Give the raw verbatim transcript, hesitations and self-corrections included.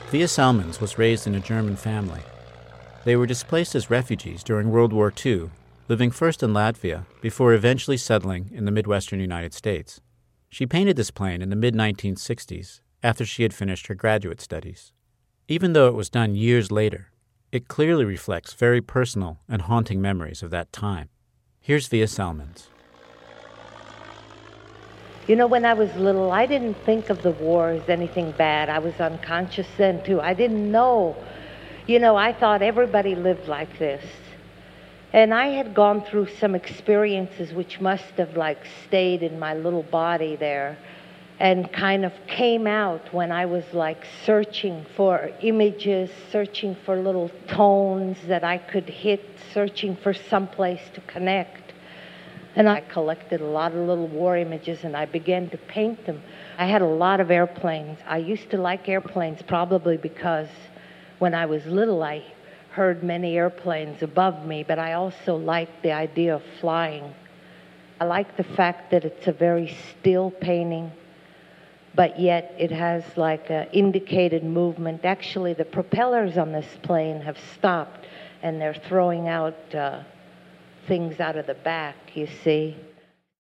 Via Salmons was raised in a German family. They were displaced as refugees during World War Two, living first in Latvia before eventually settling in the Midwestern United States. She painted this plane in the mid nineteen sixties after she had finished her graduate studies. Even though it was done years later, it clearly reflects very personal and haunting memories of that time. Here's Via Salmons. You know, when I was little, I didn't think of the war as anything bad. I was unconscious then, too. I didn't know. You know, I thought everybody lived like this. And I had gone through some experiences which must have, like, stayed in my little body there and kind of came out when I was, like, searching for images, searching for little tones that I could hit, searching for someplace to connect. And I collected a lot of little war images, and I began to paint them. I had a lot of airplanes. I used to like airplanes probably because when I was little, I heard many airplanes above me, but I also liked the idea of flying. I like the fact that it's a very still painting, but yet it has like an indicated movement. Actually, the propellers on this plane have stopped, and they're throwing out uh, things out of the back, you see.